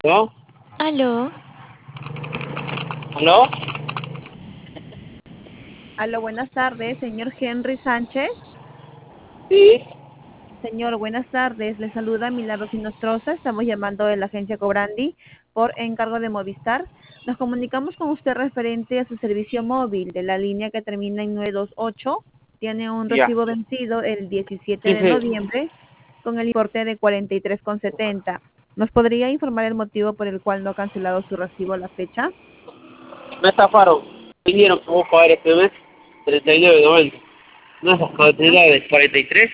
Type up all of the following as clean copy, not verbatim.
¿No? Aló, ¿Aló? Aló, buenas tardes, señor Henry Sánchez. Sí, Señor, buenas tardes. Le saluda Milagros Inostroza. Estamos llamando de la agencia Cobrandi por encargo de Movistar. Nos comunicamos con usted referente a su servicio móvil de la línea que termina en 928. Tiene un ya. recibo vencido el 17 Sí, de sí. noviembre con el importe de 43,70. ¿Nos podría informar el motivo por el cual no ha cancelado su recibo a la fecha? Me estafaron. Me dijeron que vos pagar este mes 39.90. No, esas cantidades, 43.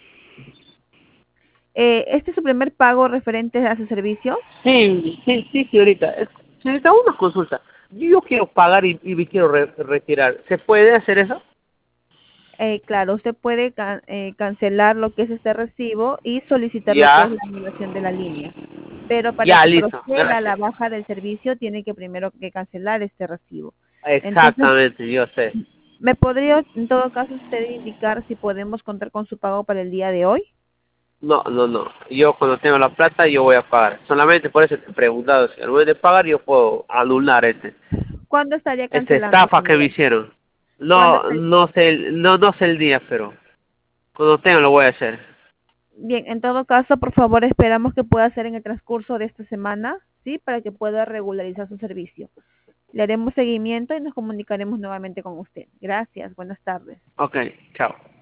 ¿Este es su primer pago referente a su servicio? Sí, sí, sí, señorita. Señorita, una consulta. Yo quiero pagar y me quiero retirar. ¿Se puede hacer eso? Claro, usted puede cancelar lo que es este recibo y solicitar lo que es Ya, la anulación de la línea. Pero para ya, que listo. proceda la Gracias. baja del servicio, tiene que primero que cancelar este recibo. Entonces, Exactamente, yo sé. ¿me podría en todo caso usted indicar si podemos contar con su pago para el día de hoy? No, no, no. Yo cuando tengo la plata, yo voy a pagar. Solamente por eso te he preguntado. Si al momento de pagar, yo puedo anular ¿Cuándo estaría esta cancelando, estafa que me señor? hicieron. ¿Cuándo No, estaría? no sé el día, pero cuando tenga lo voy a hacer. Bien, en todo caso, por favor, esperamos que pueda hacer en el transcurso de esta semana, ¿sí? Para que pueda regularizar su servicio. Le haremos seguimiento y nos comunicaremos nuevamente con usted. Gracias, buenas tardes. Ok, chao.